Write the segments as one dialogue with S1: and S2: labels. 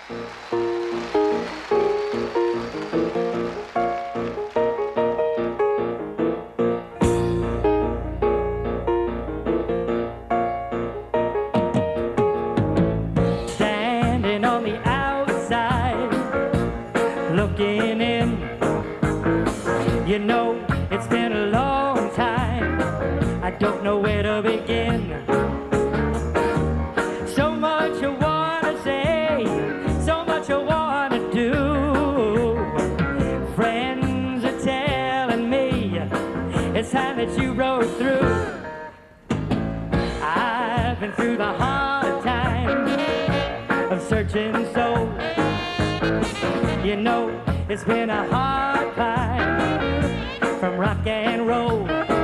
S1: Standing on the outside, looking in. You know, it's been a long time. I don't know where to begin. So much I wanna say, so much I wanna do. Friends are telling me it's time that you rode through. I've been through the hard times of searching soul. You know, it's been a hard climb from rock and roll.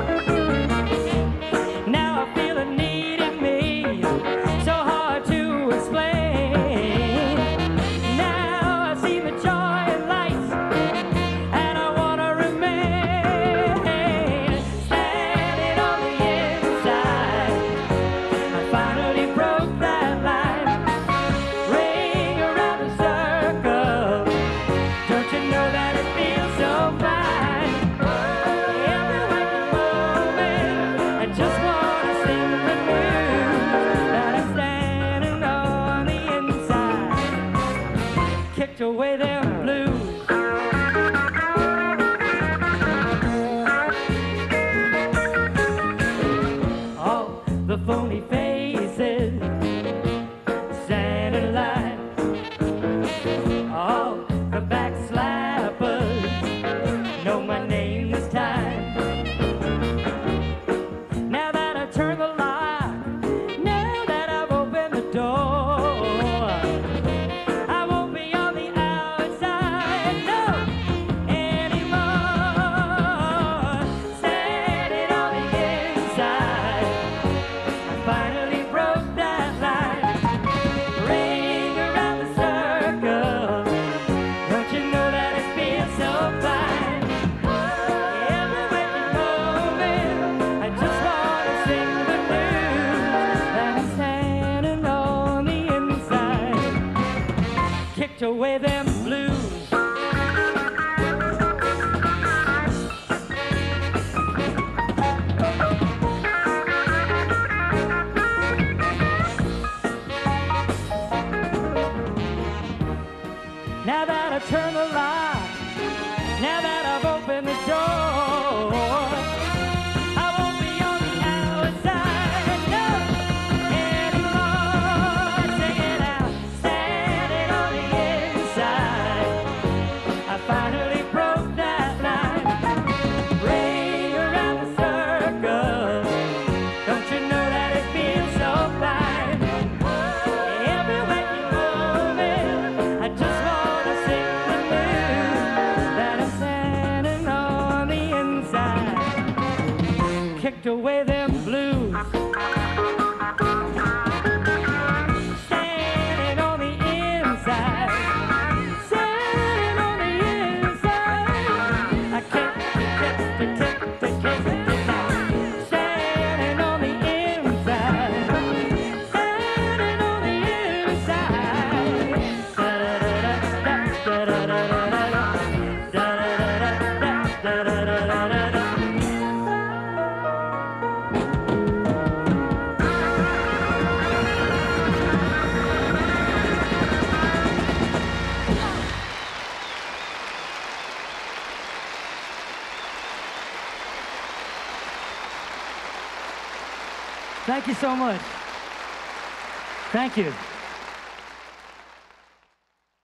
S1: Now I feel a need in me, so hard to explain. Now I see the joy and light, and I wanna remain. Standing on the inside, I finally broke that line. Ring around the circle, don't you know that it feels so fine? Every waking moment, I just wanna sing the news that I'm standing on the inside, kicked away their blues. All the phony faces stand in line. All the backslappers know my name this time. Now that I've turned the lock, now that I've opened the door, I won't be on the outside, no, anymore. Standing on the inside, I finally broke that line. Ring around the circle, don't you know that it feels so fine? Every waking moment, I just wanna sing the news that I'm standing on the inside, kicked away them blues. Now that I've turned the lock, now that I've opened the door, I won't be on the outside, no, anymore. Sing it out, standing on the inside, I finally broke that line. Ring around the circle, don't you know that it feels so fine? Every waking moment, I just wanna sing the news that I'm standing on the inside, kicked away them blues. Standing on the inside, standing on the inside, I kicked the standing on the inside, standing on the inside. Thank you so much. Thank you.